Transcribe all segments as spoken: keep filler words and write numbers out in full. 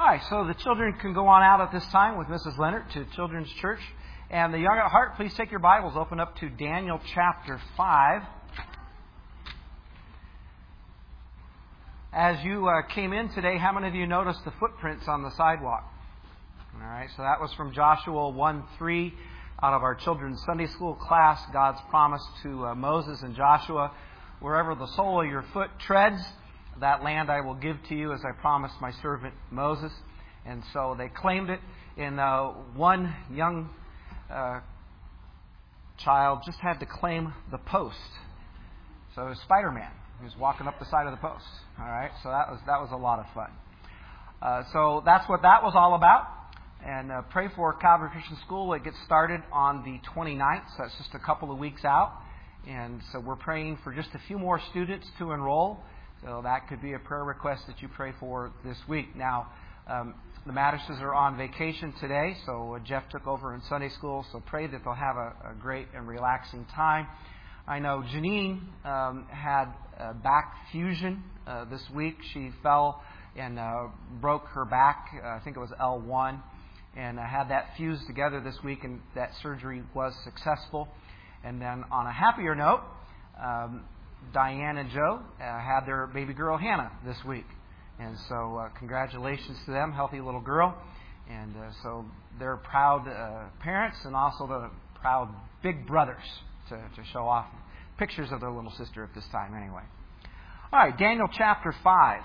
right, so the children can go on out at this time with Missus Leonard to Children's Church. And the young at heart, please take your Bibles, open up to Daniel chapter five. As you uh, came in today, how many of you noticed the footprints on the sidewalk? All right, so that was from Joshua one three out of our children's Sunday school class, God's promise to uh, Moses and Joshua. Wherever the sole of your foot treads, that land I will give to you, as I promised my servant Moses. And so they claimed it. In uh, one young uh, child just had to claim the post. So it was Spider-Man. He was walking up the side of the post. All right, so that was that was a lot of fun. Uh, so that's what that was all about. And uh, pray for Calvary Christian School. It gets started on the twenty-ninth, so that's just a couple of weeks out. And so we're praying for just a few more students to enroll. So that could be a prayer request that you pray for this week. Now, um, the Mattises are on vacation today, so uh, Jeff took over in Sunday school, so pray that they'll have a, a great and relaxing time. I know Janine um, had uh, back fusion uh, this week. She fell and uh, broke her back, uh, I think it was L one, and uh, had that fused together this week, and that surgery was successful. And then on a happier note, um, Diane and Joe uh, had their baby girl Hannah this week. And so uh, congratulations to them, healthy little girl. And uh, so they're proud uh, parents and also the proud big brothers to, to show off pictures of their little sister at this time anyway. All right, Daniel chapter five.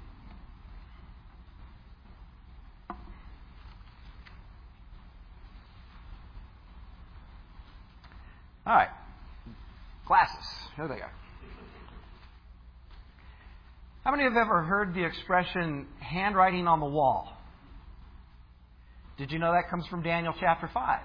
All right, glasses, here they are. How many have ever heard the expression handwriting on the wall? Did you know that comes from Daniel chapter five?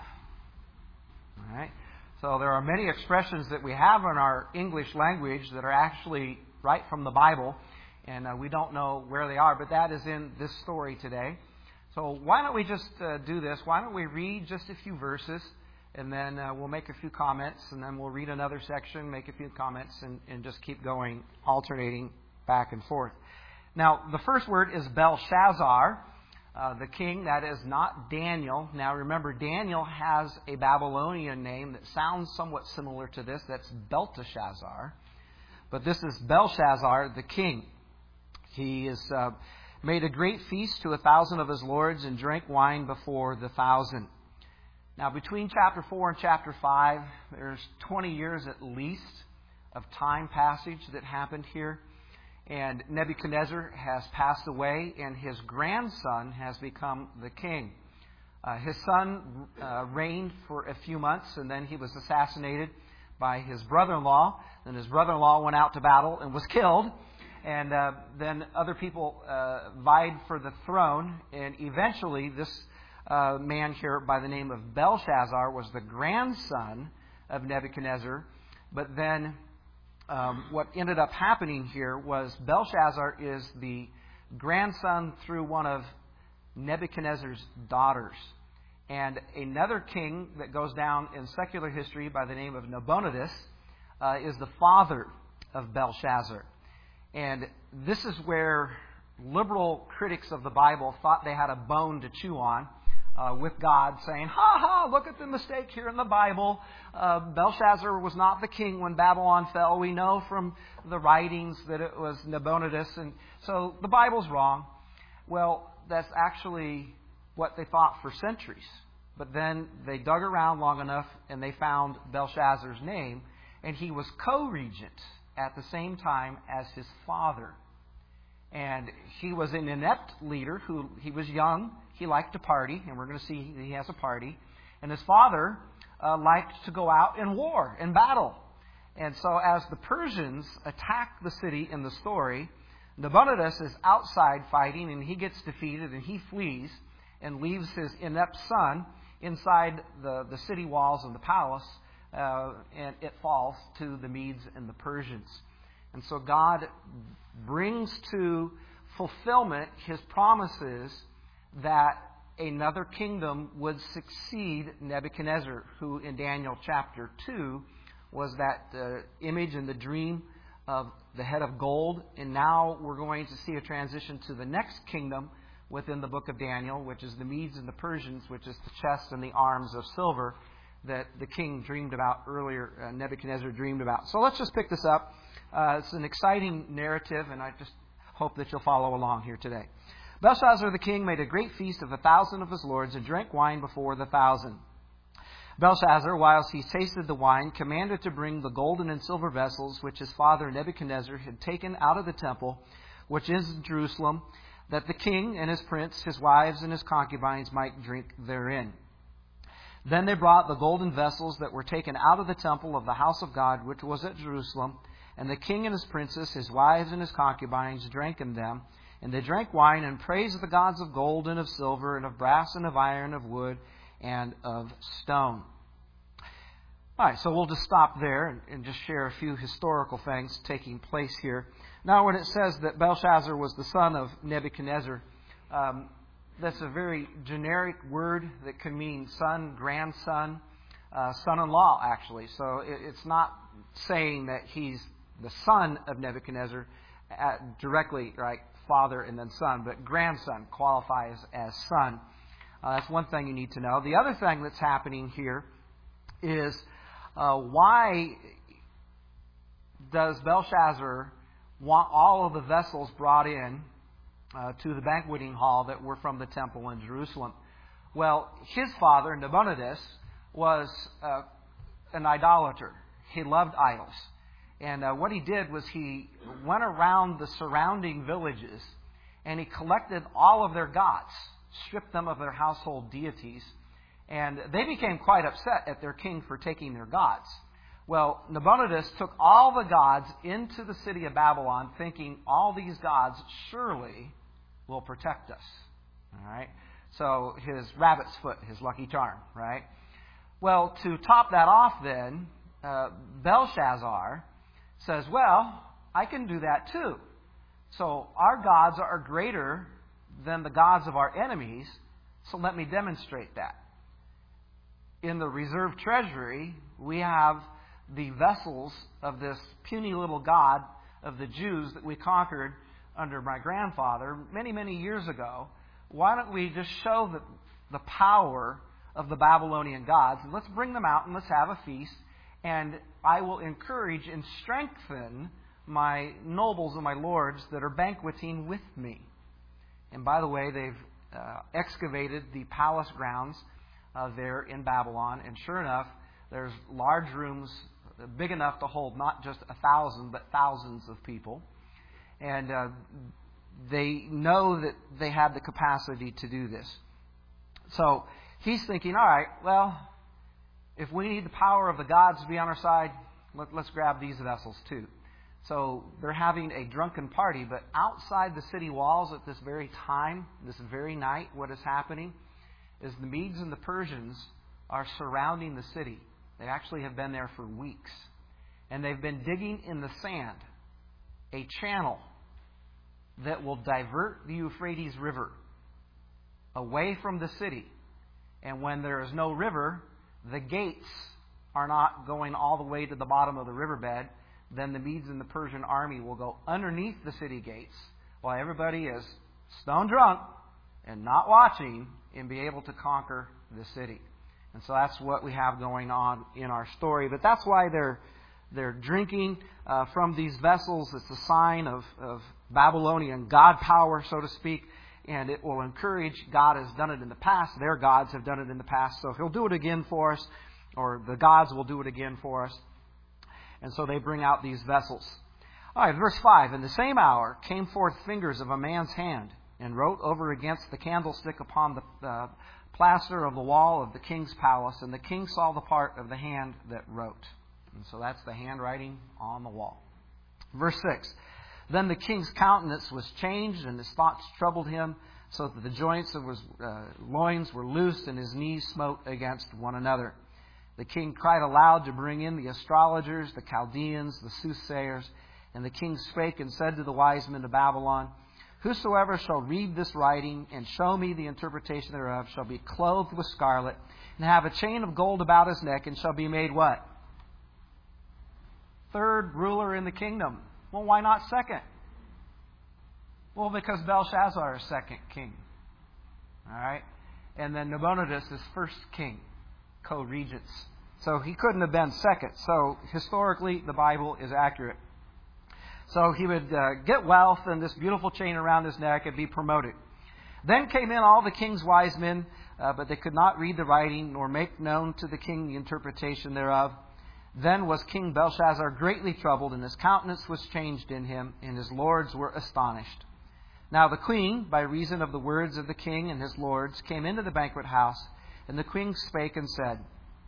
All right. So there are many expressions that we have in our English language that are actually right from the Bible, and uh, we don't know where they are, but that is in this story today. So why don't we just uh, do this? Why don't we read just a few verses, and then uh, we'll make a few comments, and then we'll read another section, make a few comments, and, and just keep going, alternating back and forth. Now, the first word is Belshazzar, uh, the king. That is not Daniel. Now, remember, Daniel has a Babylonian name that sounds somewhat similar to this. That's Belteshazzar. But this is Belshazzar, the king. He has uh, made a great feast to a thousand of his lords and drank wine before the thousand. Now, between chapter four and chapter five, there's twenty years at least of time passage that happened here. And Nebuchadnezzar has passed away, and his grandson has become the king. Uh, his son uh, reigned for a few months, and then he was assassinated by his brother-in-law. Then his brother-in-law went out to battle and was killed. And uh, then other people uh, vied for the throne, and eventually this uh, man here by the name of Belshazzar was the grandson of Nebuchadnezzar. But then Um, what ended up happening here was Belshazzar is the grandson through one of Nebuchadnezzar's daughters. And another king that goes down in secular history by the name of Nabonidus uh, is the father of Belshazzar. And this is where liberal critics of the Bible thought they had a bone to chew on Uh, with God, saying, ha ha, look at the mistake here in the Bible. Uh, Belshazzar was not the king when Babylon fell. We know from the writings that it was Nabonidus, and so the Bible's wrong. Well, that's actually what they thought for centuries. But then they dug around long enough and they found Belshazzar's name, and he was co-regent at the same time as his father. And he was an inept leader who he was young. He liked to party, and we're going to see he has a party. And his father uh, liked to go out in war, in battle. And so as the Persians attack the city in the story, Nabonidus is outside fighting, and he gets defeated, and he flees and leaves his inept son inside the, the city walls of the palace, uh, and it falls to the Medes and the Persians. And so God brings to fulfillment His promises that another kingdom would succeed Nebuchadnezzar, who in Daniel chapter two was that uh, image and the dream of the head of gold. And now we're going to see a transition to the next kingdom, within the book of Daniel, which is the Medes and the Persians, which is the chest and the arms of silver that the king dreamed about earlier, uh, Nebuchadnezzar dreamed about. So let's just pick this up. Uh, it's an exciting narrative, and I just hope that you'll follow along here today. Belshazzar the king made a great feast of a thousand of his lords and drank wine before the thousand. Belshazzar, whilst he tasted the wine, commanded to bring the golden and silver vessels which his father Nebuchadnezzar had taken out of the temple, which is in Jerusalem, that the king and his prince, his wives and his concubines might drink therein. Then they brought the golden vessels that were taken out of the temple of the house of God, which was at Jerusalem, and the king and his princes, his wives and his concubines, drank in them. And they drank wine and praised the gods of gold and of silver and of brass and of iron, of wood and of stone. All right, so we'll just stop there and, and just share a few historical things taking place here. Now, when it says that Belshazzar was the son of Nebuchadnezzar, um, that's a very generic word that can mean son, grandson, uh, son-in-law, actually. So it, it's not saying that he's the son of Nebuchadnezzar uh, directly, right? Father and then son, but grandson qualifies as son. Uh, that's one thing you need to know. The other thing that's happening here is uh, why does Belshazzar want all of the vessels brought in uh, to the banqueting hall that were from the temple in Jerusalem? Well, his father, Nabonidus, was uh, an idolater. He loved idols. And uh, what he did was he went around the surrounding villages and he collected all of their gods, stripped them of their household deities, and they became quite upset at their king for taking their gods. Well, Nabonidus took all the gods into the city of Babylon, thinking all these gods surely will protect us. All right? So his rabbit's foot, his lucky charm, right? Well, to top that off then, uh, Belshazzar says, well, I can do that too. So our gods are greater than the gods of our enemies, so let me demonstrate that. In the reserve treasury, we have the vessels of this puny little god of the Jews that we conquered under my grandfather many, many years ago. Why don't we just show the, the power of the Babylonian gods, and let's bring them out and let's have a feast. And I will encourage and strengthen my nobles and my lords that are banqueting with me. And by the way, they've uh, excavated the palace grounds uh, there in Babylon. And sure enough, there's large rooms big enough to hold not just a thousand, but thousands of people. And uh, they know that they have the capacity to do this. So he's thinking, all right, well, if we need the power of the gods to be on our side, let, let's grab these vessels too. So they're having a drunken party, but outside the city walls at this very time, this very night, what is happening is the Medes and the Persians are surrounding the city. They actually have been there for weeks. And they've been digging in the sand a channel that will divert the Euphrates River away from the city. And when there is no river, the gates are not going all the way to the bottom of the riverbed, then the Medes and the Persian army will go underneath the city gates while everybody is stone drunk and not watching and be able to conquer the city. And so that's what we have going on in our story. But that's why they're they're drinking uh, from these vessels. It's a sign of, of Babylonian God power, so to speak. And it will encourage, God has done it in the past. Their gods have done it in the past. So He'll do it again for us. Or the gods will do it again for us. And so they bring out these vessels. All right, verse five. In the same hour came forth fingers of a man's hand, and wrote over against the candlestick upon the uh, plaster of the wall of the king's palace. And the king saw the part of the hand that wrote. And so that's the handwriting on the wall. Verse six. Then the king's countenance was changed, and his thoughts troubled him, so that the joints of his uh, loins were loosed, and his knees smote against one another. The king cried aloud to bring in the astrologers, the Chaldeans, the soothsayers. And the king spake and said to the wise men of Babylon, Whosoever shall read this writing and show me the interpretation thereof shall be clothed with scarlet, and have a chain of gold about his neck, and shall be made what? Third ruler in the kingdom. Well, why not second? Well, because Belshazzar is second king. All right? And then Nabonidus is first king, co-regents. So he couldn't have been second. So historically, the Bible is accurate. So he would uh, get wealth and this beautiful chain around his neck and be promoted. Then came in all the king's wise men, uh, but they could not read the writing nor make known to the king the interpretation thereof. Then was King Belshazzar greatly troubled, and his countenance was changed in him, and his lords were astonished. Now the queen, by reason of the words of the king and his lords, came into the banquet house, and the queen spake and said,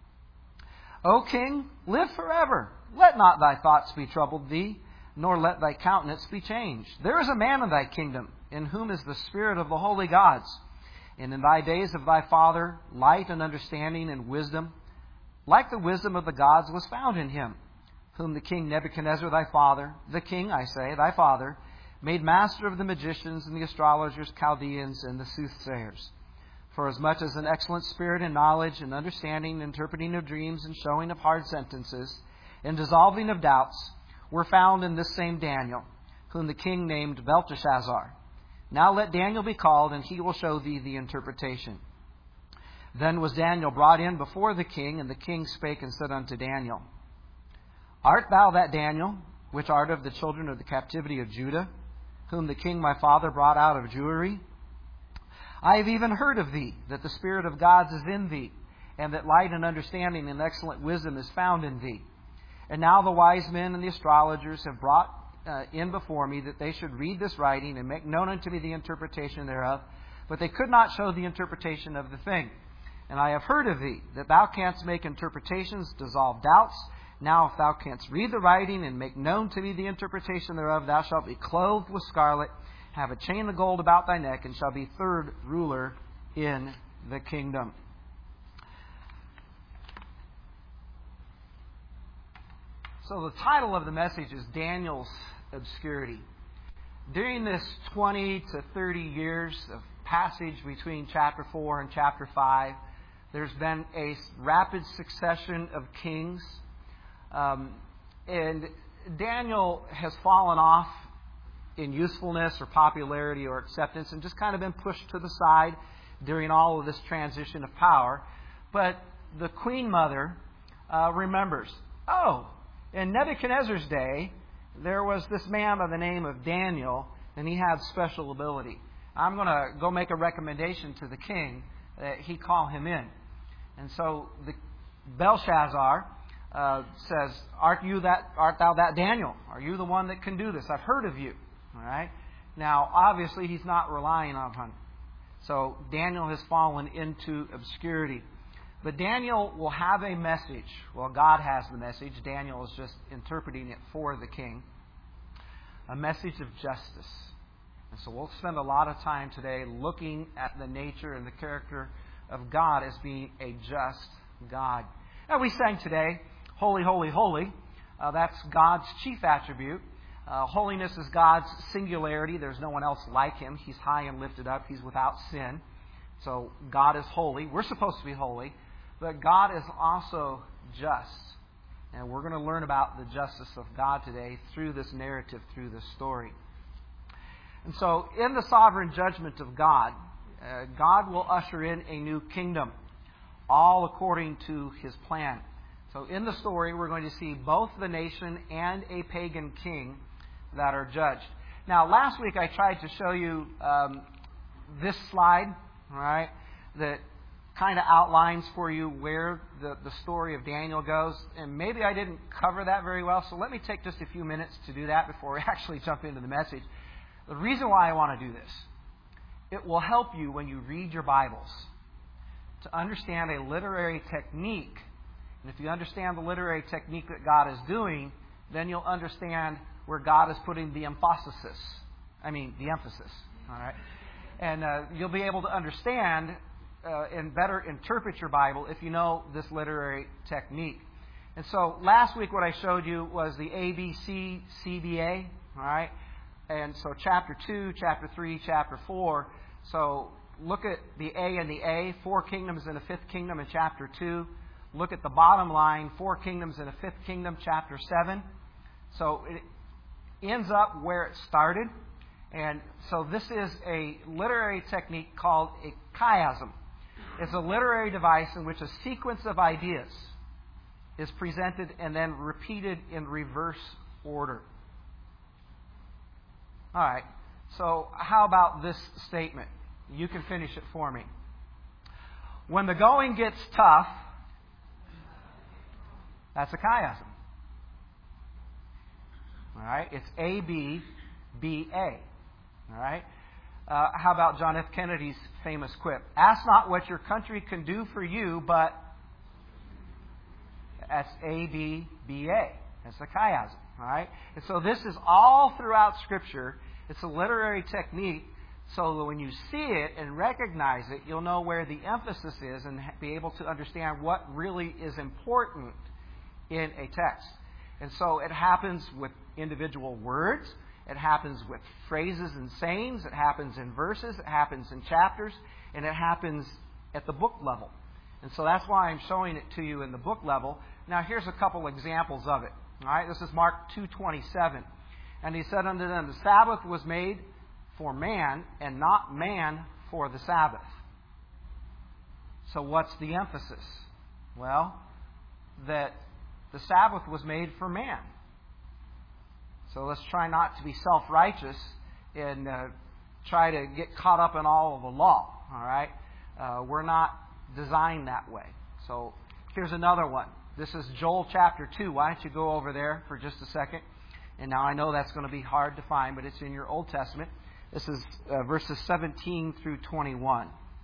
O king, live forever. Let not thy thoughts be troubled thee, nor let thy countenance be changed. There is a man in thy kingdom, in whom is the spirit of the holy gods. And in thy days of thy father, light and understanding and wisdom, like the wisdom of the gods, was found in him, whom the king Nebuchadnezzar thy father, the king, I say, thy father, made master of the magicians and the astrologers, Chaldeans, and the soothsayers. For as much as an excellent spirit and knowledge and understanding, interpreting of dreams and showing of hard sentences, and dissolving of doubts, were found in this same Daniel, whom the king named Belteshazzar. Now let Daniel be called, and he will show thee the interpretation. Then was Daniel brought in before the king, and the king spake and said unto Daniel, Art thou that Daniel, which art of the children of the captivity of Judah, whom the king my father brought out of Jewry? I have even heard of thee, that the Spirit of gods is in thee, and that light and understanding and excellent wisdom is found in thee. And now the wise men and the astrologers have brought uh, in before me that they should read this writing and make known unto me the interpretation thereof, but they could not show the interpretation of the thing. And I have heard of thee, that thou canst make interpretations, dissolve doubts. Now if thou canst read the writing and make known to me the interpretation thereof, thou shalt be clothed with scarlet, have a chain of gold about thy neck, and shall be third ruler in the kingdom. So the title of the message is Daniel's Obscurity. During this twenty to thirty years of passage between chapter four and chapter five, there's been a rapid succession of kings. Um, and Daniel has fallen off in usefulness or popularity or acceptance and just kind of been pushed to the side during all of this transition of power. But the Queen Mother uh, remembers, oh, in Nebuchadnezzar's day, there was this man by the name of Daniel, and he had special ability. I'm going to go make a recommendation to the king that he call him in. And so the Belshazzar uh, says, "Art you that? Art thou that Daniel? Are you the one that can do this? I've heard of you." All right. Now, obviously, he's not relying on him. So Daniel has fallen into obscurity. But Daniel will have a message. Well, God has the message. Daniel is just interpreting it for the king. A message of justice. And so we'll spend a lot of time today looking at the nature and the character of God as being a just God. Now, we sang today, Holy, Holy, Holy. Uh, that's God's chief attribute. Uh, holiness is God's singularity. There's no one else like Him. He's high and lifted up. He's without sin. So God is holy. We're supposed to be holy. But God is also just. And we're going to learn about the justice of God today through this narrative, through this story. And so, in the sovereign judgment of God, uh, God will usher in a new kingdom, all according to His plan. So, in the story, we're going to see both the nation and a pagan king that are judged. Now, last week I tried to show you um, this slide, all right, that kind of outlines for you where the, the story of Daniel goes. And maybe I didn't cover that very well, so let me take just a few minutes to do that before we actually jump into the message. The reason why I want to do this, it will help you when you read your Bibles to understand a literary technique. And if you understand the literary technique that God is doing, then you'll understand where God is putting the emphasis. I mean, the emphasis. All right? And uh, you'll be able to understand uh, and better interpret your Bible if you know this literary technique. And so last week what I showed you was the A B C C B A. All right? And so chapter two, chapter three, chapter four. So look at the A and the A, four kingdoms and a fifth kingdom in chapter two. Look at the bottom line, four kingdoms and a fifth kingdom, chapter seven. So it ends up where it started. And so this is a literary technique called a chiasm. It's a literary device in which a sequence of ideas is presented and then repeated in reverse order. All right. So how about this statement? You can finish it for me. When the going gets tough, that's a chiasm. All right. It's A, B, B, A. All right. Uh, how about John F. Kennedy's famous quip? Ask not what your country can do for you, but that's A, B, B, A. That's a chiasm. All right. And so this is all throughout Scripture. It's a literary technique, so that when you see it and recognize it, you'll know where the emphasis is and be able to understand what really is important in a text. And so it happens with individual words. It happens with phrases and sayings. It happens in verses. It happens in chapters. And it happens at the book level. And so that's why I'm showing it to you in the book level. Now here's a couple examples of it. All right, this is Mark two twenty-seven. And he said unto them, the Sabbath was made for man, and not man for the Sabbath. So what's the emphasis? Well, that the Sabbath was made for man. So let's try not to be self-righteous and uh, try to get caught up in all of the law. All right? Uh, we're not designed that way. So here's another one. This is Joel chapter two. Why don't you go over there for just a second? And now I know that's going to be hard to find, but it's in your Old Testament. This is uh, verses seventeen through twenty-one.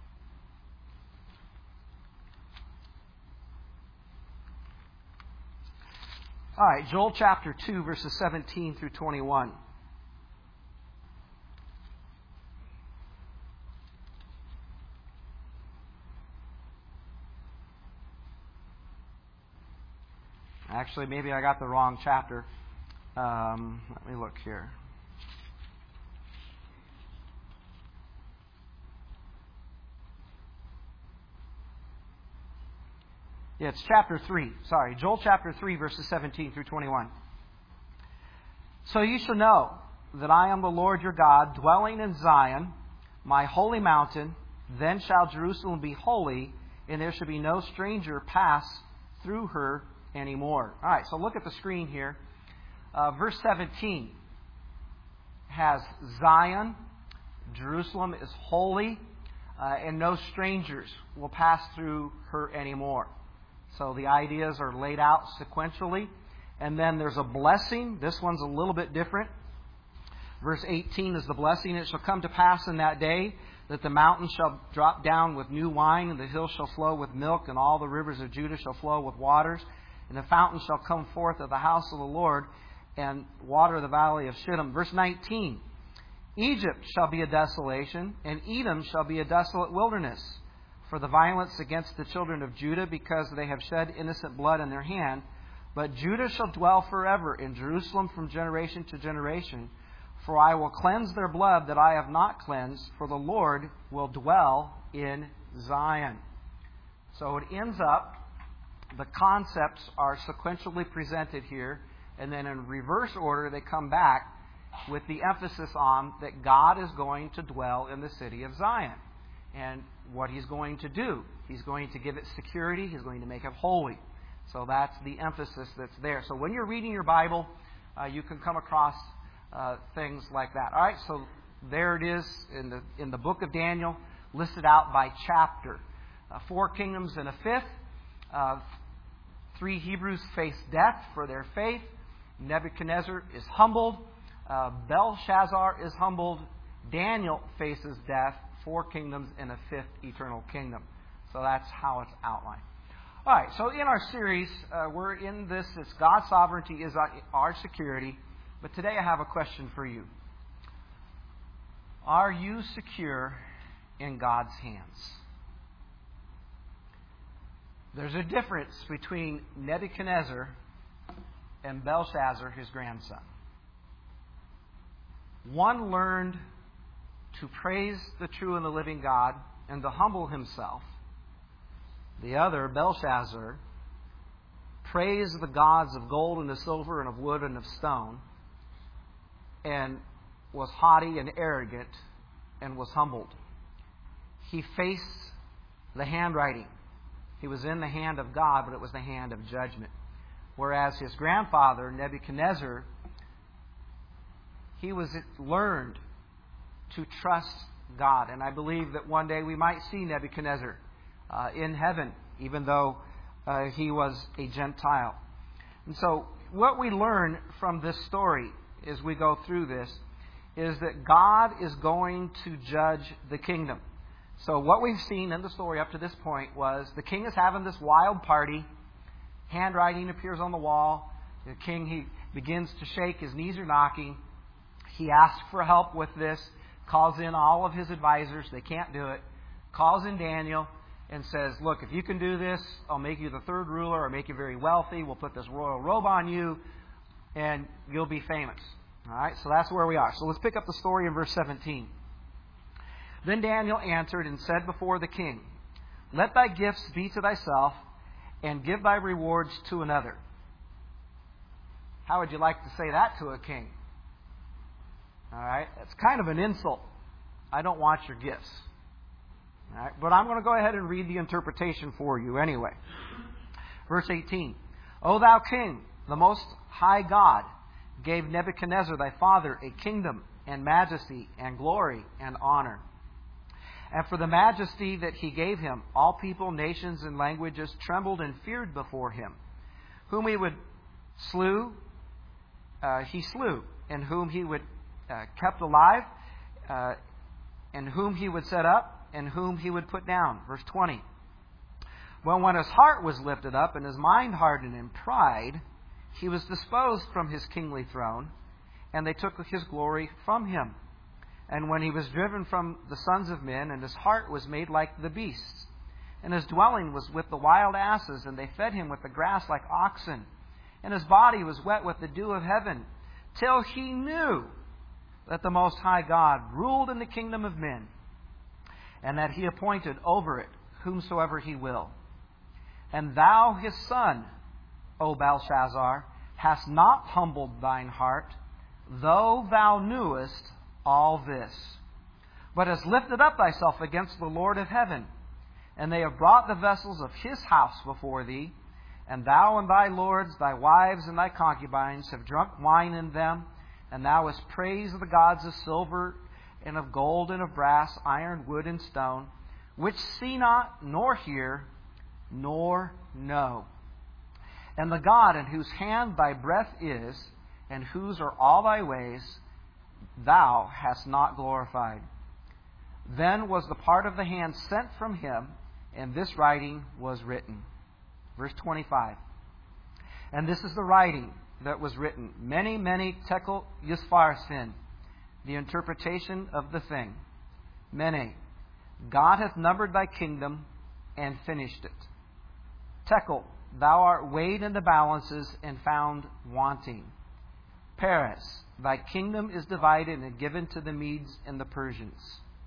All right, Joel chapter two, verses seventeen through twenty-one. Actually, maybe I got the wrong chapter. Um, let me look here. Yeah, it's chapter three. Sorry, Joel chapter three, verses seventeen through twenty-one. So you shall know that I am the Lord your God, dwelling in Zion, my holy mountain. Then shall Jerusalem be holy, and there shall be no stranger pass through her anymore. All right, so look at the screen here. Uh, verse seventeen has Zion, Jerusalem is holy, uh, and no strangers will pass through her anymore. So the ideas are laid out sequentially. And then there's a blessing. This one's a little bit different. Verse eighteen is the blessing. It shall come to pass in that day that the mountains shall drop down with new wine, and the hills shall flow with milk, and all the rivers of Judah shall flow with waters. And the fountain shall come forth of the house of the Lord, and water the valley of Shittim. Verse nineteen, Egypt shall be a desolation, and Edom shall be a desolate wilderness, for the violence against the children of Judah, because they have shed innocent blood in their hand. But Judah shall dwell forever in Jerusalem from generation to generation. For I will cleanse their blood that I have not cleansed, for the Lord will dwell in Zion. So it ends up, the concepts are sequentially presented here, and then in reverse order they come back with the emphasis on that God is going to dwell in the city of Zion. And what He's going to do. He's going to give it security. He's going to make it holy. So that's the emphasis that's there. So when you're reading your Bible, uh, you can come across uh, things like that. All right, so there it is in the in the book of Daniel, listed out by chapter. Uh, four kingdoms and a fifth. Uh, three Hebrews face death for their faith. Nebuchadnezzar is humbled. Uh, Belshazzar is humbled. Daniel faces death. Four kingdoms and a fifth eternal kingdom. So that's how it's outlined. All right, so in our series, uh, we're in this, it's God's sovereignty is our security. But today I have a question for you. Are you secure in God's hands? There's a difference between Nebuchadnezzar and Belshazzar, his grandson. One learned to praise the true and the living God and to humble himself. The other, Belshazzar, praised the gods of gold and of silver and of wood and of stone and was haughty and arrogant and was humbled. He faced the handwriting. He was in the hand of God, but it was the hand of judgment. Whereas his grandfather, Nebuchadnezzar, he was learned to trust God. And I believe that one day we might see Nebuchadnezzar uh, in heaven, even though uh, he was a Gentile. And so what we learn from this story as we go through this is that God is going to judge the kingdom. So what we've seen in the story up to this point was the king is having this wild party. Handwriting appears on the wall. The king, he begins to shake. His knees are knocking. He asks for help with this. Calls in all of his advisors. They can't do it. Calls in Daniel and says, look, if you can do this, I'll make you the third ruler or make you very wealthy. We'll put this royal robe on you and you'll be famous. All right, so that's where we are. So let's pick up the story in verse seventeen. Then Daniel answered and said before the king, let thy gifts be to thyself, and give thy rewards to another. How would you like to say that to a king? All right, that's kind of an insult. I don't want your gifts. All right, but I'm going to go ahead and read the interpretation for you anyway. Verse eighteen. O thou king, the most high God, gave Nebuchadnezzar thy father a kingdom and majesty and glory and honor. And for the majesty that he gave him, all people, nations, and languages trembled and feared before him. Whom he would slew, uh, he slew, and whom he would uh, kept alive, uh, and whom he would set up, and whom he would put down. Verse twenty. Well, when his heart was lifted up, and his mind hardened in pride, he was disposed from his kingly throne, and they took his glory from him. And when he was driven from the sons of men, and his heart was made like the beasts, and his dwelling was with the wild asses, and they fed him with the grass like oxen, and his body was wet with the dew of heaven, till he knew that the Most High God ruled in the kingdom of men, and that he appointed over it whomsoever he will. And thou, his son, O Belshazzar, hast not humbled thine heart, though thou knewest all this, but hast lifted up thyself against the Lord of heaven. And they have brought the vessels of his house before thee, and thou and thy lords, thy wives and thy concubines, have drunk wine in them, and thou hast praised the gods of silver and of gold and of brass, iron, wood, and stone, which see not, nor hear, nor know. And the God in whose hand thy breath is, and whose are all thy ways, thou hast not glorified. Then was the part of the hand sent from him, and this writing was written. Verse twenty-five. And this is the writing that was written. Many, many tekel yisfarsin. The interpretation of the thing. Mene. God hath numbered thy kingdom and finished it. Tekel. Thou art weighed in the balances and found wanting. Peres. Thy kingdom is divided and given to the Medes and the Persians.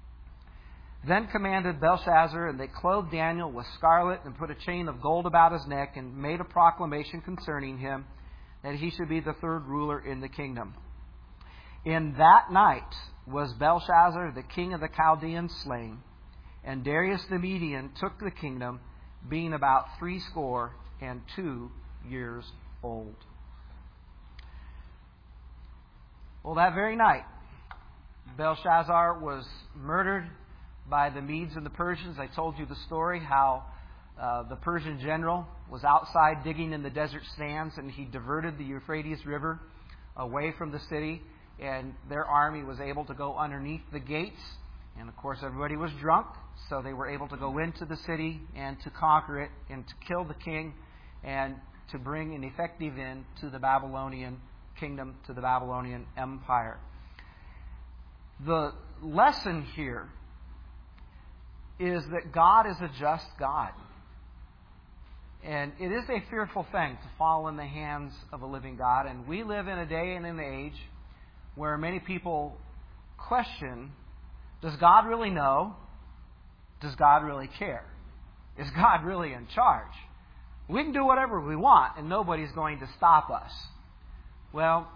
Then commanded Belshazzar, and they clothed Daniel with scarlet and put a chain of gold about his neck and made a proclamation concerning him that he should be the third ruler in the kingdom. In that night was Belshazzar, the king of the Chaldeans, slain, and Darius the Median took the kingdom, being about threescore and two years old. Well, that very night, Belshazzar was murdered by the Medes and the Persians. I told you the story how uh, the Persian general was outside digging in the desert sands, and he diverted the Euphrates River away from the city, and their army was able to go underneath the gates. And of course, everybody was drunk, so they were able to go into the city and to conquer it and to kill the king and to bring an effective end to the Babylonian kingdom, to the Babylonian empire. The lesson here is that God is a just God. And it is a fearful thing to fall in the hands of a living God. And we live in a day and an age where many people question, does God really know? Does God really care? Is God really in charge? We can do whatever we want and nobody's going to stop us. Well,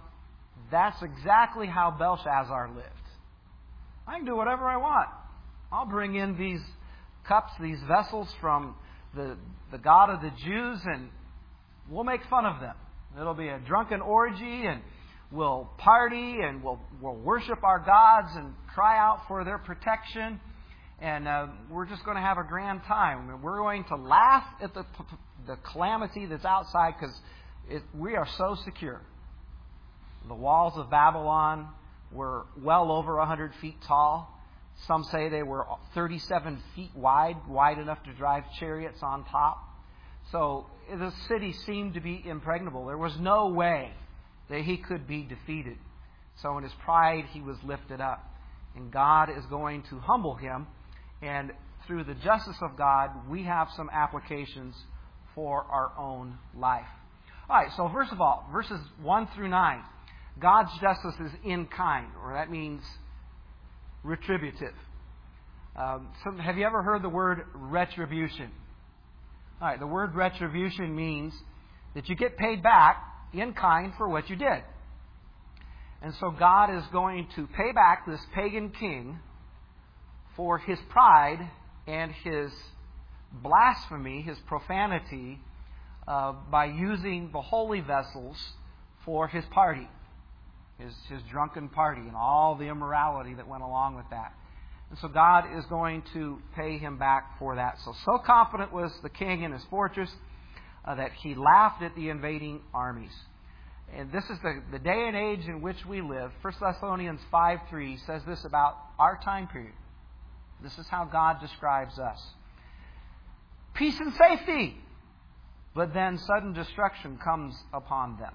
That's exactly how Belshazzar lived. I can do whatever I want. I'll bring in these cups, these vessels from the, the God of the Jews, and we'll make fun of them. It'll be a drunken orgy, and we'll party, and we'll, we'll worship our gods and cry out for their protection. And uh, we're just going to have a grand time. I mean, we're going to laugh at the, the calamity that's outside because we are so secure. The walls of Babylon were well over one hundred feet tall. Some say they were thirty-seven feet wide, wide enough to drive chariots on top. So the city seemed to be impregnable. There was no way that he could be defeated. So in his pride, he was lifted up. And God is going to humble him. And through the justice of God, we have some applications for our own life. All right, so first of all, verses one through nine. God's justice is in kind, or that means retributive. Um, so have you ever heard the word retribution? All right, the word retribution means that you get paid back in kind for what you did. And so God is going to pay back this pagan king for his pride and his blasphemy, his profanity, uh, by using the holy vessels for his party. His, his drunken party and all the immorality that went along with that. And so God is going to pay him back for that. So, so confident was the king in his fortress uh, that he laughed at the invading armies. And this is the, the day and age in which we live. First Thessalonians five three says this about our time period. This is how God describes us. Peace and safety, but then sudden destruction comes upon them.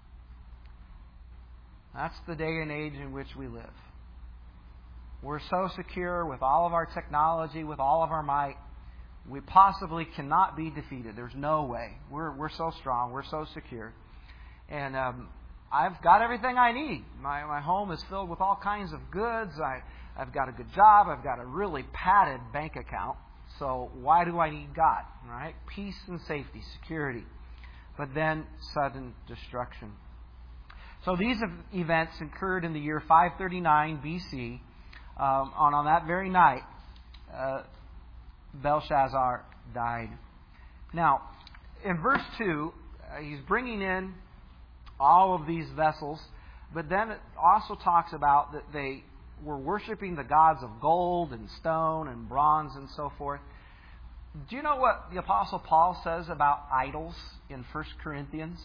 That's the day and age in which we live. We're so secure with all of our technology, with all of our might, we possibly cannot be defeated. There's no way. We're we're so strong. We're so secure. And um, I've got everything I need. My my home is filled with all kinds of goods. I, I've got a good job. I've got a really padded bank account. So why do I need God? Right? Peace and safety, security. But then sudden destruction. So these events occurred in the year five thirty-nine B C. Um, on, on that very night, uh, Belshazzar died. Now, in verse two, uh, he's bringing in all of these vessels, but then it also talks about that they were worshiping the gods of gold and stone and bronze and so forth. Do you know what the Apostle Paul says about idols in First Corinthians?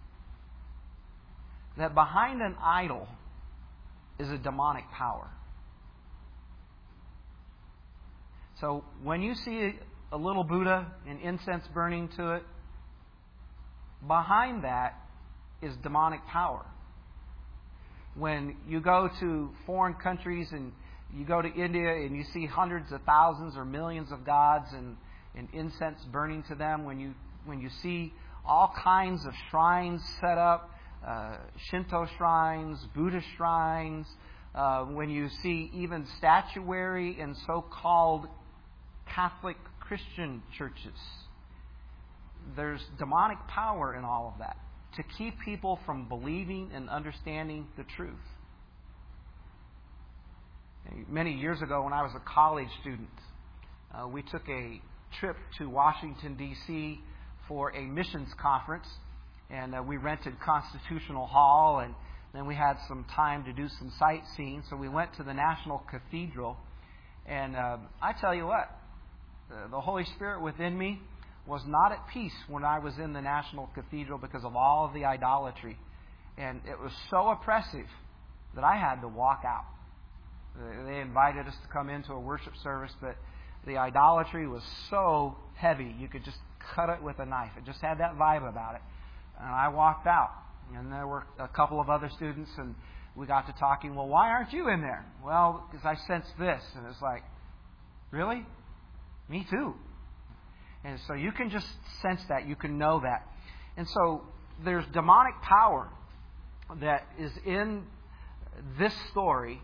That behind an idol is a demonic power. So when you see a little Buddha and incense burning to it, behind that is demonic power. When you go to foreign countries and you go to India and you see hundreds of thousands or millions of gods and, and incense burning to them, when you when you see all kinds of shrines set up, uh, Shinto shrines, Buddhist shrines, uh, when you see even statuary in so-called Catholic Christian churches, there's demonic power in all of that to keep people from believing and understanding the truth. Many years ago, when I was a college student, uh, we took a trip to Washington, D C for a missions conference, and uh, we rented Constitutional Hall, and then we had some time to do some sightseeing, so we went to the National Cathedral, and uh, I tell you what, the, the Holy Spirit within me was not at peace when I was in the National Cathedral because of all of the idolatry. And it was so oppressive that I had to walk out. They invited us to come into a worship service, but the idolatry was so heavy you could just cut it with a knife. It just had that vibe about it. And I walked out. And there were a couple of other students, and we got to talking, well, why aren't you in there? Well, because I sensed this. And it's like, really? Me too. And so you can just sense that. You can know that. And so there's demonic power that is in this story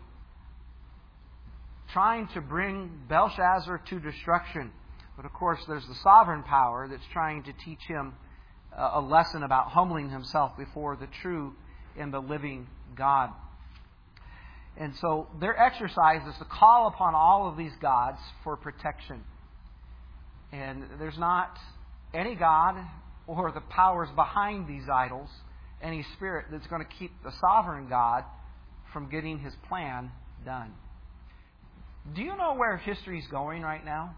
trying to bring Belshazzar to destruction. But of course, there's the sovereign power that's trying to teach him a lesson about humbling himself before the true and the living God. And so their exercise is to call upon all of these gods for protection. And there's not any god or the powers behind these idols, any spirit that's going to keep the sovereign God from getting His plan done. Do you know where history is going right now?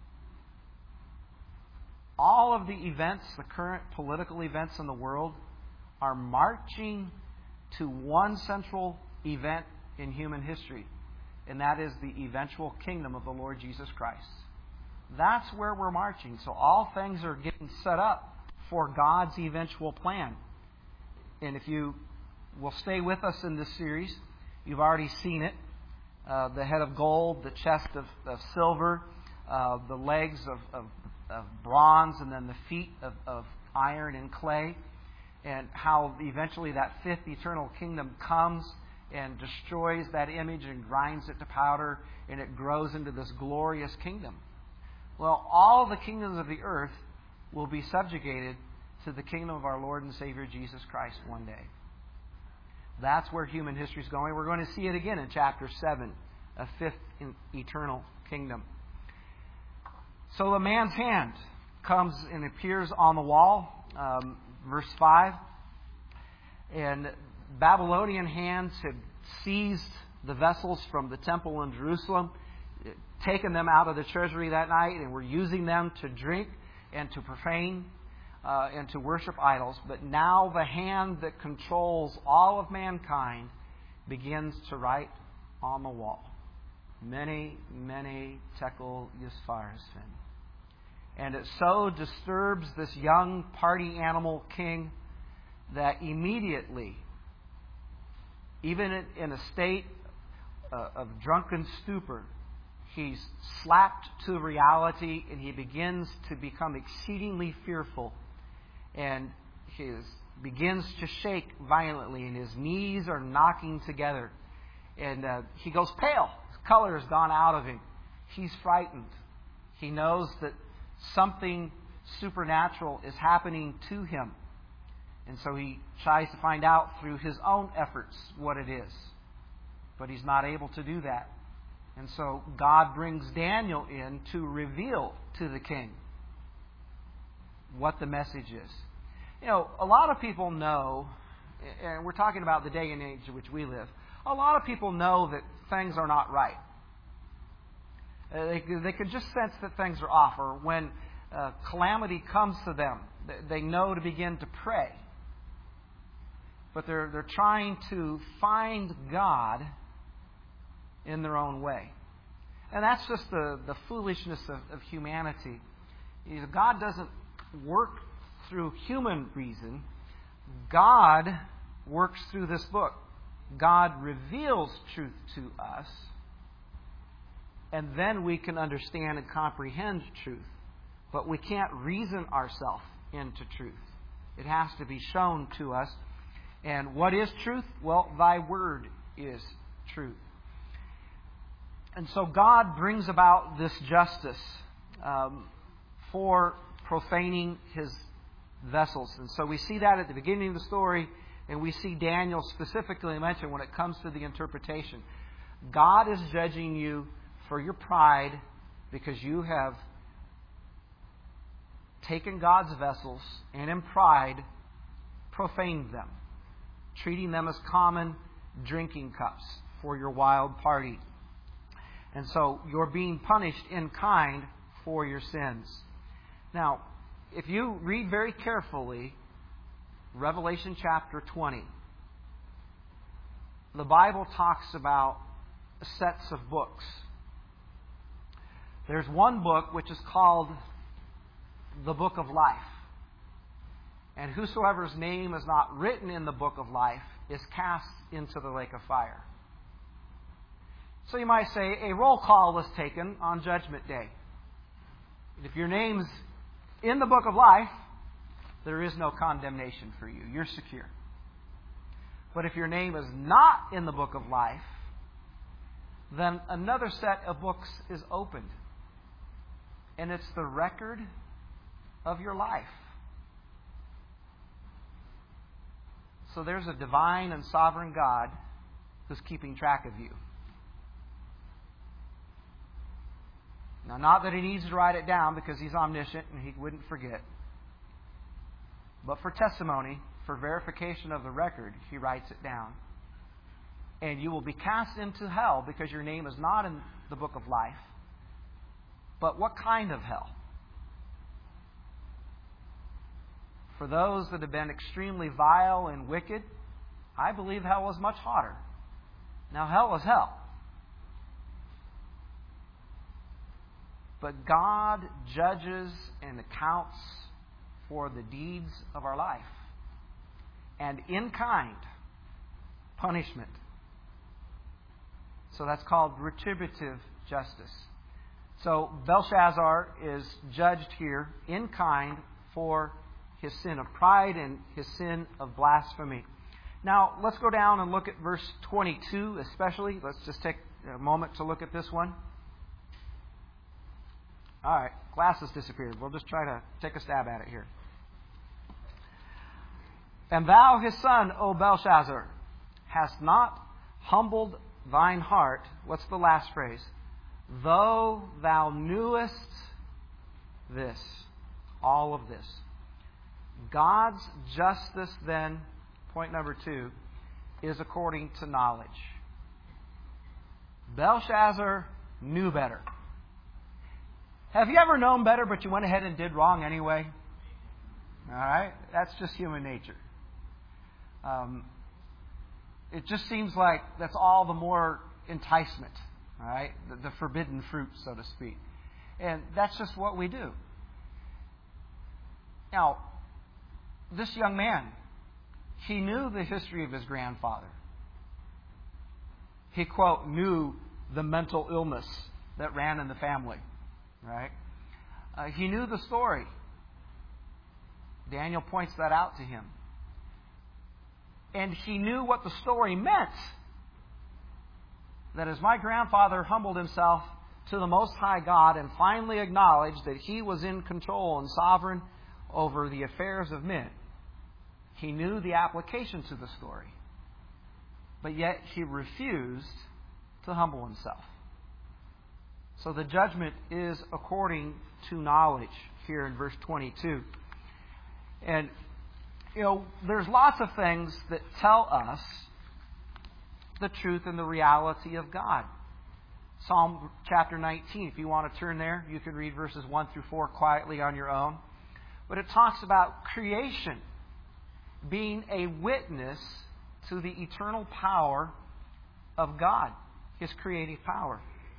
All of the events, the current political events in the world, are marching to one central event in human history, and that is the eventual kingdom of the Lord Jesus Christ. That's where we're marching. So all things are getting set up for God's eventual plan. And if you will stay with us in this series, you've already seen it. Uh, the head of gold, the chest of, of silver, uh, the legs of, of, of bronze, and then the feet of, of iron and clay. And how eventually that fifth eternal kingdom comes and destroys that image and grinds it to powder, and it grows into this glorious kingdom. Well, all the kingdoms of the earth will be subjugated to the kingdom of our Lord and Savior Jesus Christ one day. That's where human history is going. We're going to see it again in chapter seven, a fifth eternal kingdom. So the man's hand comes and appears on the wall, um, verse five. And Babylonian hands had seized the vessels from the temple in Jerusalem, taken them out of the treasury that night, and were using them to drink and to profane uh, and to worship idols. But now the hand that controls all of mankind begins to write on the wall, Mene, Mene, Tekel, Upharsin. And it so disturbs this young party animal king that immediately, even in a state of drunken stupor, he's slapped to reality, and he begins to become exceedingly fearful, and he begins to shake violently, and his knees are knocking together, and uh, he goes pale. His color has gone out of him. He's frightened. He knows that something supernatural is happening to him. And so he tries to find out through his own efforts what it is. But he's not able to do that. And so God brings Daniel in to reveal to the king what the message is. You know, a lot of people know, and we're talking about the day and age in which we live, a lot of people know that things are not right. Uh, they, they can just sense that things are off, or when uh, calamity comes to them, they know to begin to pray. But they're they're trying to find God in their own way. And that's just the, the foolishness of, of humanity. You know, God doesn't work through human reason. God works through this book. God reveals truth to us, and then we can understand and comprehend truth. But we can't reason ourselves into truth. It has to be shown to us. And what is truth? Well, Thy Word is truth. And so God brings about this justice um, for profaning His vessels. And so we see that at the beginning of the story, and we see Daniel specifically mentioned when it comes to the interpretation. God is judging you for your pride because you have taken God's vessels and in pride profaned them, treating them as common drinking cups for your wild party. And so you're being punished in kind for your sins. Now, if you read very carefully Revelation chapter twenty, the Bible talks about sets of books. There's one book which is called the Book of Life. And whosoever's name is not written in the Book of Life is cast into the lake of fire. So you might say a roll call was taken on Judgment Day. If your name's in the Book of Life, there is no condemnation for you. You're secure. But if your name is not in the Book of Life, then another set of books is opened. And it's the record of your life. So there's a divine and sovereign God who's keeping track of you. Now, not that He needs to write it down because He's omniscient and He wouldn't forget. But for testimony, for verification of the record, He writes it down. And you will be cast into hell because your name is not in the book of life. But what kind of hell? For those that have been extremely vile and wicked, I believe hell is much hotter. Now, hell is hell. But God judges and accounts for the deeds of our life. And in kind, punishment. So that's called retributive justice. So Belshazzar is judged here in kind for his sin of pride and his sin of blasphemy. Now, let's go down and look at verse twenty-two especially. Let's just take a moment to look at this one. All right, glasses disappeared. We'll just try to take a stab at it here. And thou, his son, O Belshazzar, hast not humbled thine heart. What's the last phrase? Though thou knewest this, all of this. God's justice then, point number two, is according to knowledge. Belshazzar knew better. Have you ever known better, but you went ahead and did wrong anyway? All right? That's just human nature. Um, it just seems like that's all the more enticement. All right? The, the forbidden fruit, so to speak. And that's just what we do. Now, this young man, he knew the history of his grandfather. He, quote, knew the mental illness that ran in the family. Right? Uh, he knew the story. Daniel points that out to him. And he knew what the story meant. That as my grandfather humbled himself to the Most High God and finally acknowledged that He was in control and sovereign over the affairs of men, he knew the application to the story. But yet he refused to humble himself. So the judgment is according to knowledge here in verse twenty-two. And, you know, there's lots of things that tell us the truth and the reality of God. Psalm chapter nineteen, if you want to turn there, you can read verses one through four quietly on your own. But it talks about creation being a witness to the eternal power of God, His creative power.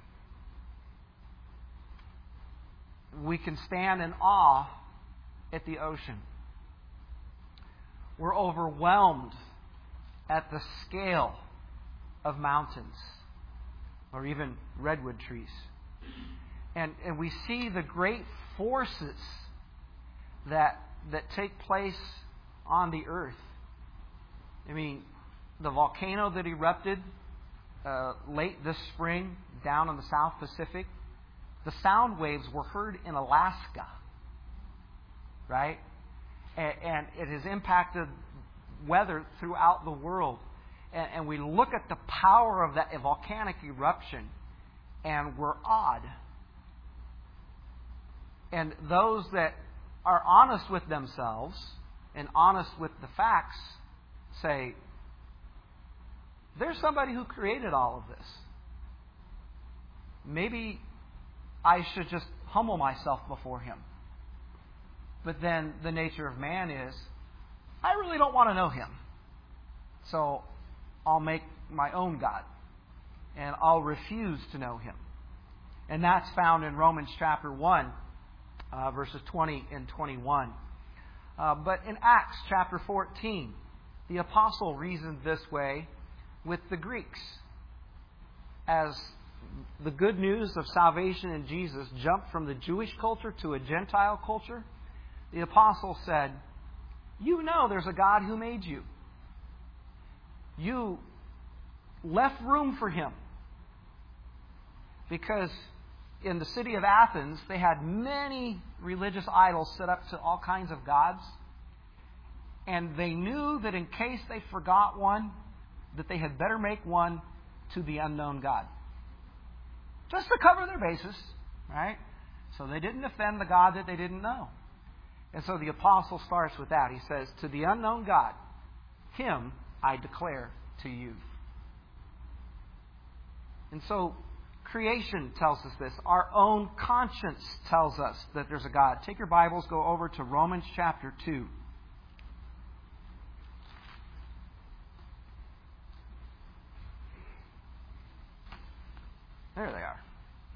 We can stand in awe at the ocean. We're overwhelmed at the scale of mountains or even redwood trees. And, and we see the great forces that, that take place on the earth. I mean, the volcano that erupted uh, late this spring down in the South Pacific, the sound waves were heard in Alaska, right? And, and it has impacted weather throughout the world. And, and we look at the power of that volcanic eruption, and we're awed. And those that are honest with themselves and honest with the facts say, there's somebody who created all of this. Maybe I should just humble myself before Him. But then the nature of man is, I really don't want to know Him. So I'll make my own God. And I'll refuse to know Him. And that's found in Romans chapter one, uh, verses twenty and twenty-one. Uh, but in Acts chapter fourteen, the apostle reasoned this way with the Greeks. As the good news of salvation in Jesus jumped from the Jewish culture to a Gentile culture, the apostle said, you know there's a God who made you. You left room for Him. Because in the city of Athens, they had many religious idols set up to all kinds of gods. And they knew that in case they forgot one, that they had better make one to the unknown God. Just to cover their bases, right? So they didn't offend the God that they didn't know. And so the apostle starts with that. He says, to the unknown God, Him I declare to you. And so creation tells us this. Our own conscience tells us that there's a God. Take your Bibles, go over to Romans chapter two. There they are.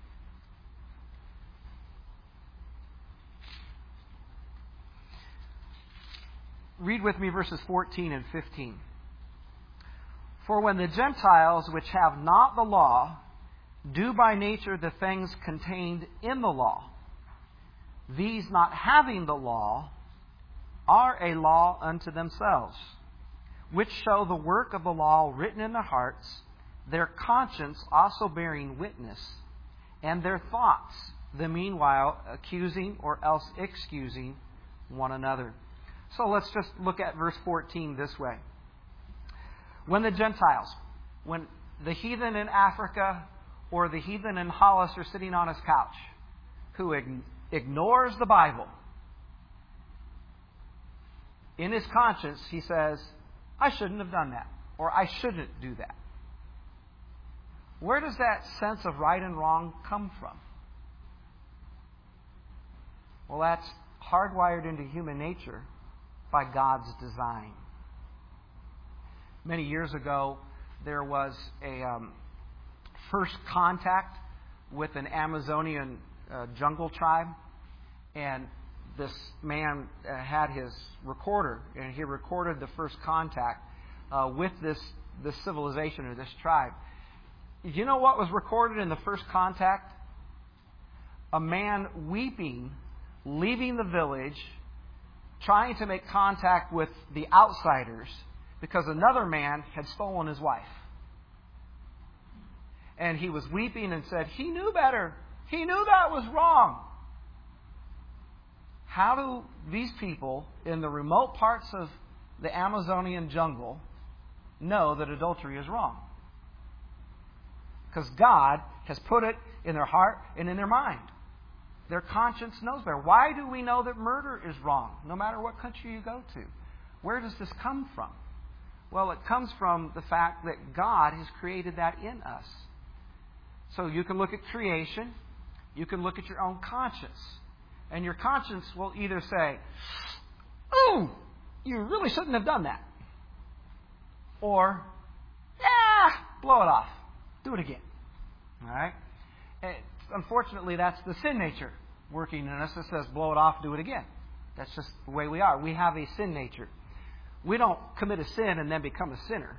Read with me verses fourteen and fifteen. For when the Gentiles, which have not the law, do by nature the things contained in the law, these not having the law are a law unto themselves, which show the work of the law written in their hearts, their conscience also bearing witness, and their thoughts, the meanwhile accusing or else excusing one another. So let's just look at verse fourteen this way. When the Gentiles, when the heathen in Africa or the heathen in Hollis are sitting on his couch, who ig- ignores the Bible, in his conscience he says, I shouldn't have done that, or I shouldn't do that. Where does that sense of right and wrong come from? Well, that's hardwired into human nature by God's design. Many years ago, there was a um, first contact with an Amazonian uh, jungle tribe, and this man uh, had his recorder, and he recorded the first contact uh, with this this civilization or this tribe. You know what was recorded in the first contact? A man weeping, leaving the village, trying to make contact with the outsiders because another man had stolen his wife. And he was weeping and said, he knew better. He knew that was wrong. How do these people in the remote parts of the Amazonian jungle know that adultery is wrong? Because God has put it in their heart and in their mind. Their conscience knows better. Why do we know that murder is wrong, no matter what country you go to? Where does this come from? Well, it comes from the fact that God has created that in us. So you can look at creation, you can look at your own conscience, and your conscience will either say, "Ooh, you really shouldn't have done that," or, "Yeah, blow it off, do it again." All right? And unfortunately, that's the sin nature working in us that says, blow it off, do it again. That's just the way we are. We have a sin nature. We don't commit a sin and then become a sinner.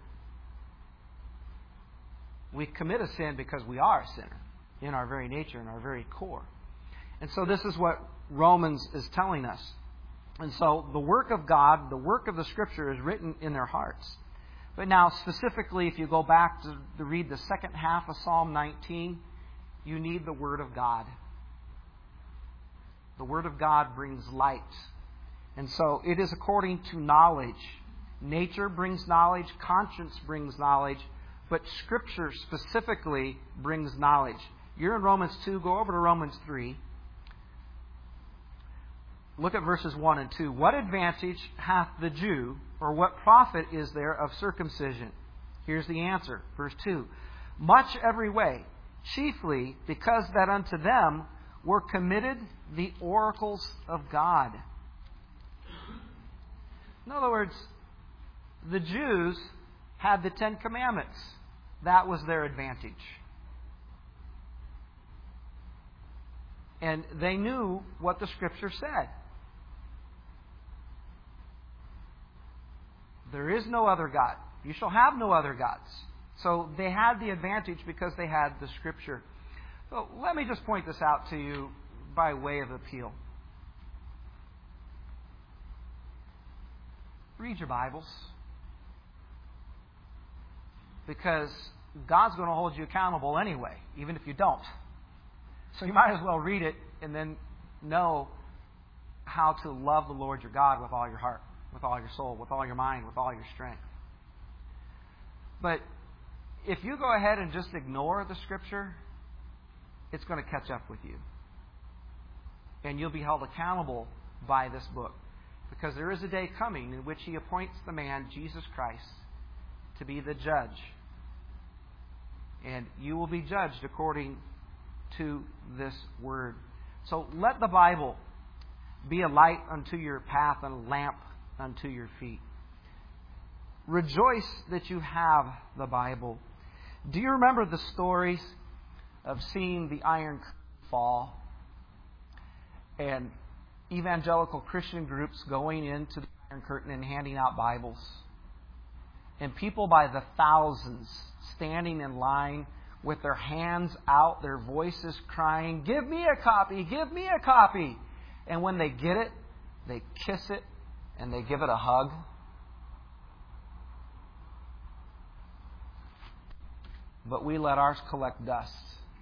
We commit a sin because we are a sinner in our very nature, in our very core. And so this is what Romans is telling us. And so the work of God, the work of the Scripture is written in their hearts. But now specifically, if you go back to, to read the second half of Psalm nineteen, you need the Word of God. The Word of God brings light. And so it is according to knowledge. Nature brings knowledge, conscience brings knowledge, but Scripture specifically brings knowledge. You're in Romans two, go over to Romans three. Look at verses one and two. What advantage hath the Jew, or what profit is there of circumcision? Here's the answer. Verse two. Much every way, chiefly because that unto them were committed the oracles of God. In other words, the Jews had the Ten Commandments. That was their advantage. And they knew what the Scripture said. There is no other God. You shall have no other gods. So they had the advantage because they had the Scripture. So let me just point this out to you by way of appeal. Read your Bibles. Because God's going to hold you accountable anyway, even if you don't. So you might as well read it and then know how to love the Lord your God with all your heart, with all your soul, with all your mind, with all your strength. But if you go ahead and just ignore the Scripture, it's going to catch up with you. And you'll be held accountable by this book. Because there is a day coming in which He appoints the man, Jesus Christ, to be the judge. And you will be judged according to this Word. So let the Bible be a light unto your path and a lamp unto your feet. Rejoice that you have the Bible. Do you remember the stories of seeing the Iron Curtain fall? And evangelical Christian groups going into the Iron Curtain and handing out Bibles. And people by the thousands standing in line with their hands out, their voices crying, "Give me a copy! Give me a copy!" And when they get it, they kiss it and they give it a hug. But we let ours collect dust.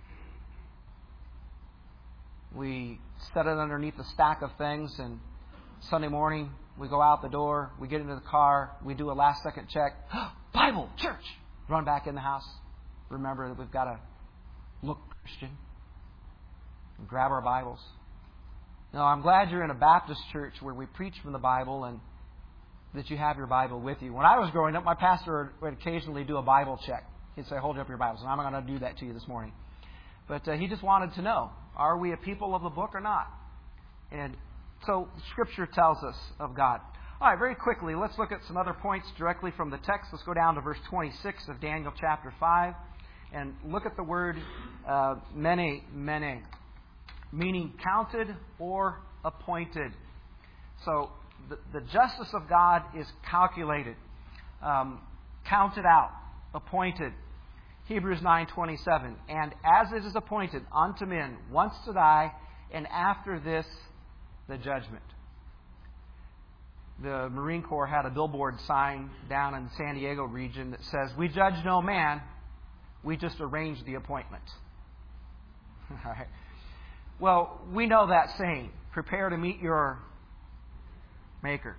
We set it underneath a stack of things, and Sunday morning we go out the door, we get into the car, we do a last second check. Bible, church! Run back in the house. Remember that we've got to look Christian. And grab our Bibles. Now, I'm glad you're in a Baptist church where we preach from the Bible and that you have your Bible with you. When I was growing up, my pastor would occasionally do a Bible check. He'd say, "Hold up your Bibles." And I'm not going to do that to you this morning. But uh, he just wanted to know, are we a people of the book or not? And so Scripture tells us of God. All right, very quickly, let's look at some other points directly from the text. Let's go down to verse twenty-six of Daniel chapter five and look at the word uh, mene, mene, meaning counted or appointed. So the, the justice of God is calculated, um, counted out, appointed. Hebrews nine twenty-seven. And as it is appointed unto men once to die, and after this the judgment. The Marine Corps had a billboard sign down in the San Diego region that says, "We judge no man, we just arrange the appointment." All right. Well, we know that saying, prepare to meet your Maker.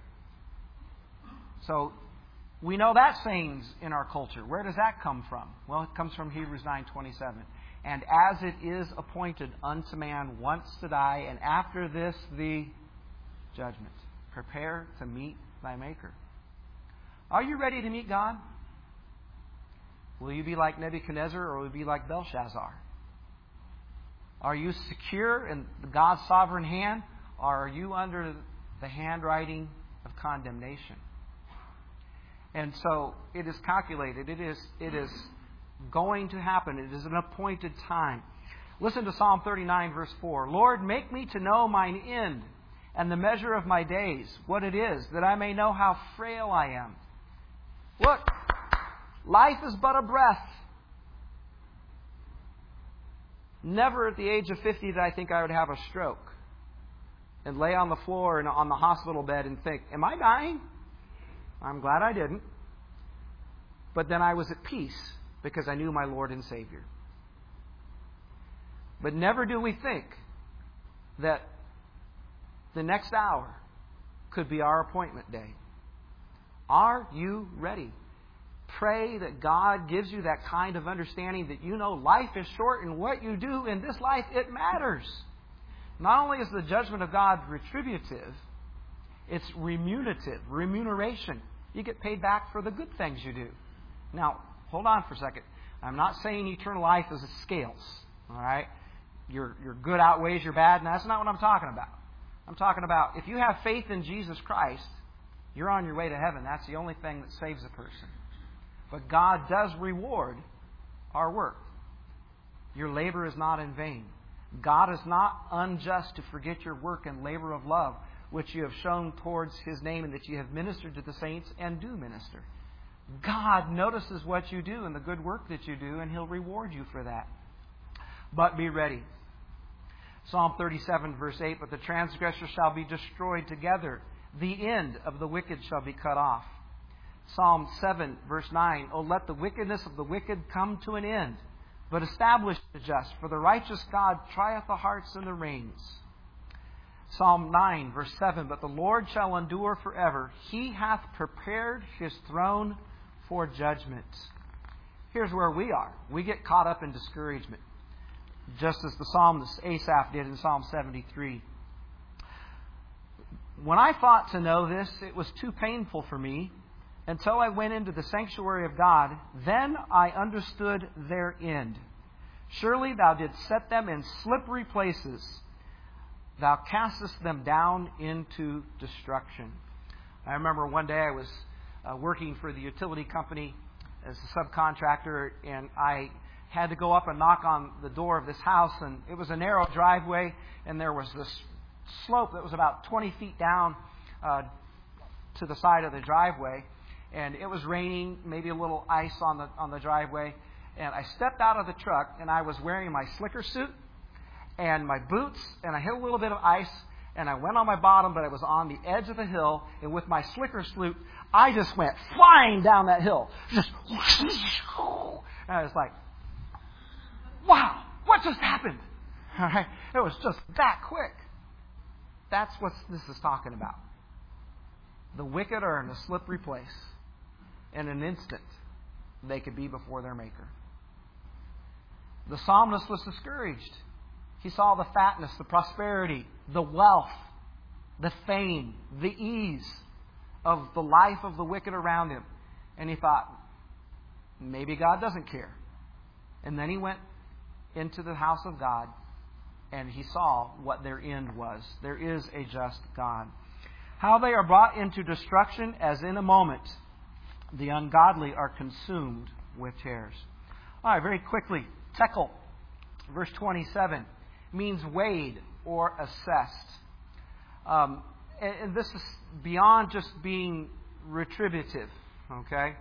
So we know that saying's in our culture. Where does that come from? Well, it comes from Hebrews nine twenty-seven. And as it is appointed unto man once to die, and after this the judgment. Prepare to meet thy Maker. Are you ready to meet God? Will you be like Nebuchadnezzar, or will you be like Belshazzar? Are you secure in God's sovereign hand, or are you under the handwriting of condemnation? And so it is calculated. It is, it is going to happen. It is an appointed time. Listen to Psalm thirty-nine, verse four. "Lord, make me to know mine end, and the measure of my days, what it is, that I may know how frail I am." Look, life is but a breath. Never at the age of fifty did I think I would have a stroke and lay on the floor and on the hospital bed and think, "Am I dying?" I'm glad I didn't. But then I was at peace because I knew my Lord and Savior. But never do we think that the next hour could be our appointment day. Are you ready? Pray that God gives you that kind of understanding that you know life is short and what you do in this life, it matters. Not only is the judgment of God retributive, it's remunerative, remuneration. You get paid back for the good things you do. Now, hold on for a second. I'm not saying eternal life is a scales. All right? Your, your good outweighs your bad, and that's not what I'm talking about. I'm talking about if you have faith in Jesus Christ, you're on your way to heaven. That's the only thing that saves a person. But God does reward our work. Your labor is not in vain. God is not unjust to forget your work and labor of love, which you have shown towards His name, and that you have ministered to the saints and do minister. God notices what you do and the good work that you do, and He'll reward you for that. But be ready. Psalm thirty-seven, verse eight, "But the transgressor shall be destroyed together. The end of the wicked shall be cut off." Psalm seven, verse nine, "O let the wickedness of the wicked come to an end, but establish the just. For the righteous God trieth the hearts and the reins." Psalm nine, verse seven, but the Lord shall endure forever. He hath prepared His throne for judgment. Here's where we are. We get caught up in discouragement, just as the psalmist Asaph did in Psalm seventy-three. When I thought to know this, it was too painful for me until I went into the sanctuary of God. Then I understood their end. Surely Thou didst set them in slippery places. Thou castest them down into destruction. I remember one day I was uh, working for the utility company as a subcontractor, and I had to go up and knock on the door of this house, and it was a narrow driveway, and there was this slope that was about twenty feet down uh, to the side of the driveway, and it was raining, maybe a little ice on the on the driveway, and I stepped out of the truck, and I was wearing my slicker suit and my boots, and I hit a little bit of ice, and I went on my bottom, but I was on the edge of the hill, and with my slicker suit, I just went flying down that hill. Just, and I was like, wow, what just happened? All right? It was just that quick. That's what this is talking about. The wicked are in a slippery place. In an instant, they could be before their Maker. The psalmist was discouraged. He saw the fatness, the prosperity, the wealth, the fame, the ease of the life of the wicked around him. And he thought, maybe God doesn't care. And then he went into the house of God, and he saw what their end was. There is a just God. How they are brought into destruction as in a moment the ungodly are consumed with terrors. All right, very quickly. Tekel, verse twenty-seven, means weighed or assessed. Um, and, and this is beyond just being retributive, okay?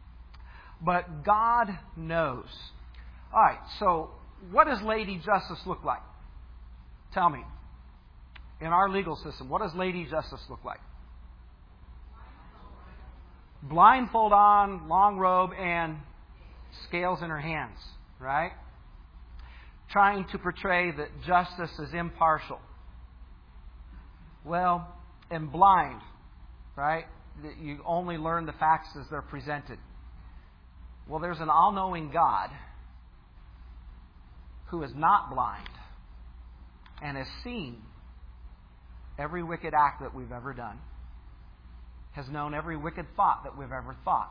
But God knows. All right, so what does Lady Justice look like? Tell me. In our legal system, what does Lady Justice look like? Blindfold on, long robe, and scales in her hands, right? Trying to portray that justice is impartial. Well, and blind, right? That you only learn the facts as they're presented. Well, there's an all-knowing God who is not blind and has seen every wicked act that we've ever done, has known every wicked thought that we've ever thought.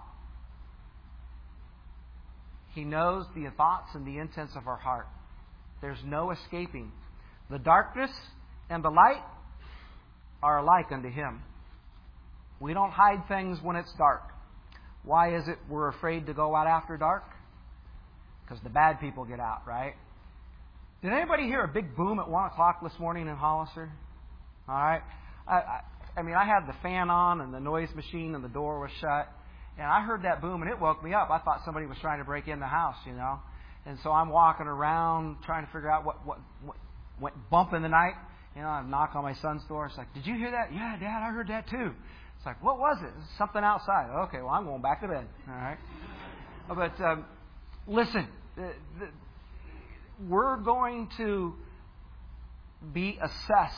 He knows the thoughts and the intents of our heart. There's no escaping. The darkness and the light are alike unto Him. We don't hide things when it's dark. Why is it we're afraid to go out after dark? Because the bad people get out, right? Did anybody hear a big boom at one o'clock this morning in Hollister? All right. I, I, I mean, I had the fan on and the noise machine and the door was shut. And I heard that boom and it woke me up. I thought somebody was trying to break in the house, you know. And so I'm walking around trying to figure out what, what, what went bump in the night. You know, I knock on my son's door. It's like, did you hear that? Yeah, Dad, I heard that too. It's like, what was it? Something outside. Okay, well, I'm going back to bed. All right. But um, listen, the, the, we're going to be assessed.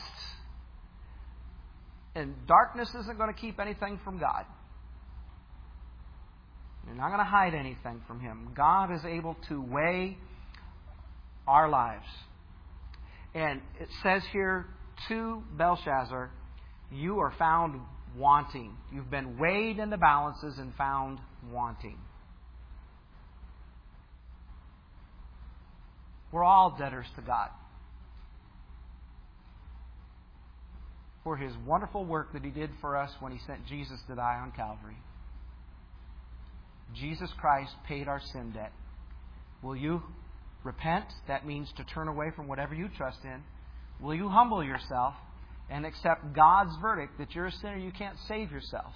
And darkness isn't going to keep anything from God. You're not going to hide anything from Him. God is able to weigh our lives. And it says here to Belshazzar, you are found wanting. You've been weighed in the balances and found wanting. We're all debtors to God for His wonderful work that He did for us when He sent Jesus to die on Calvary. Jesus Christ paid our sin debt. Will you repent? That means to turn away from whatever you trust in. Will you humble yourself and accept God's verdict that you're a sinner, you can't save yourself,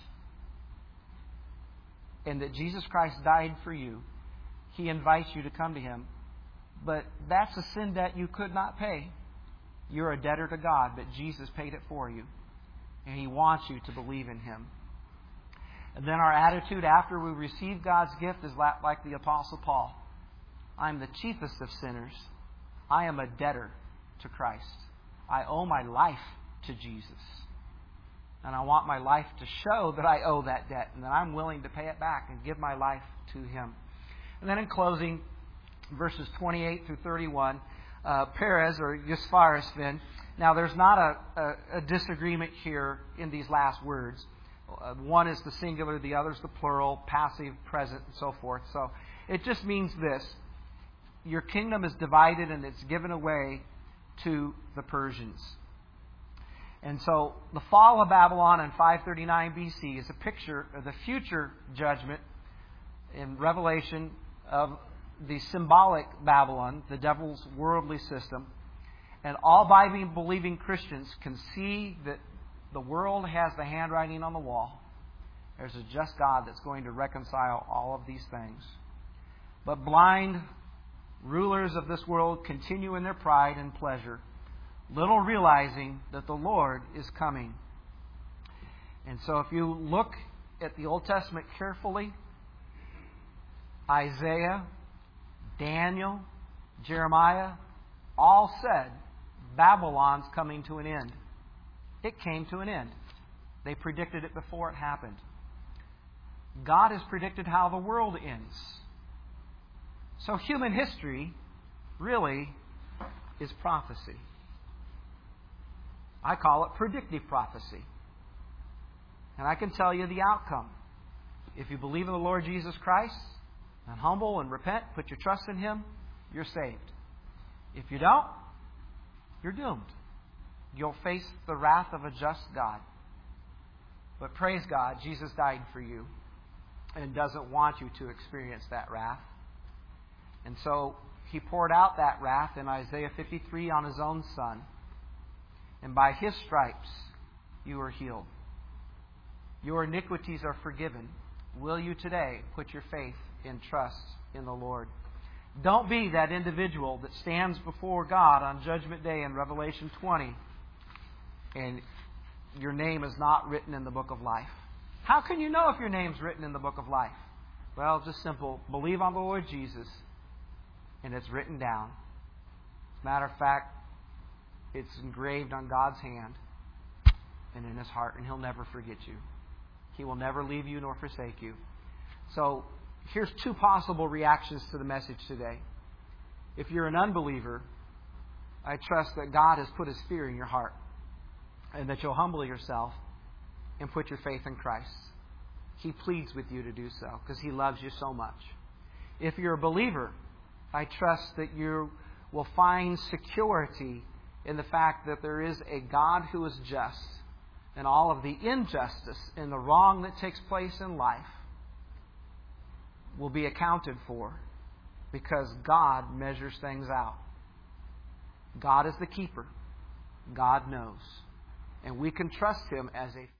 and that Jesus Christ died for you? He invites you to come to Him. But that's a sin debt you could not pay. You're a debtor to God, but Jesus paid it for you. And He wants you to believe in Him. And then our attitude after we receive God's gift is like the Apostle Paul. I'm the chiefest of sinners. I am a debtor to Christ. I owe my life to Jesus. And I want my life to show that I owe that debt and that I'm willing to pay it back and give my life to Him. And then in closing, verses twenty-eight through thirty-one, uh, Perez, or Yusfaris then. Now there's not a, a, a disagreement here in these last words. Uh, one is the singular, the other is the plural, passive, present, and so forth. So it just means this. Your kingdom is divided and it's given away to the Persians. And so the fall of Babylon in five thirty-nine B C is a picture of the future judgment in Revelation of the symbolic Babylon, the devil's worldly system. And all Bible-believing Christians can see that the world has the handwriting on the wall. There's a just God that's going to reconcile all of these things. But blind rulers of this world continue in their pride and pleasure, little realizing that the Lord is coming. And so if you look at the Old Testament carefully, Isaiah, Daniel, Jeremiah, all said Babylon's coming to an end. It came to an end. They predicted it before it happened. God has predicted how the world ends. So human history really is prophecy. I call it predictive prophecy. And I can tell you the outcome. If you believe in the Lord Jesus Christ and humble and repent, put your trust in Him, you're saved. If you don't, you're doomed. You'll face the wrath of a just God. But praise God, Jesus died for you and doesn't want you to experience that wrath. And so He poured out that wrath in Isaiah fifty-three on His own Son. And by His stripes you are healed. Your iniquities are forgiven. Will you today put your faith and trust in the Lord? Don't be that individual that stands before God on Judgment Day in Revelation twenty and your name is not written in the book of life. How can you know if your name's written in the book of life? Well, just simple. Believe on the Lord Jesus and it's written down. As a matter of fact, it's engraved on God's hand and in His heart, and He'll never forget you. He will never leave you nor forsake you. So here's two possible reactions to the message today. If you're an unbeliever, I trust that God has put His fear in your heart and that you'll humble yourself and put your faith in Christ. He pleads with you to do so because He loves you so much. If you're a believer, I trust that you will find security in the fact that there is a God who is just, and all of the injustice and the wrong that takes place in life will be accounted for because God measures things out. God is the keeper. God knows. And we can trust Him as a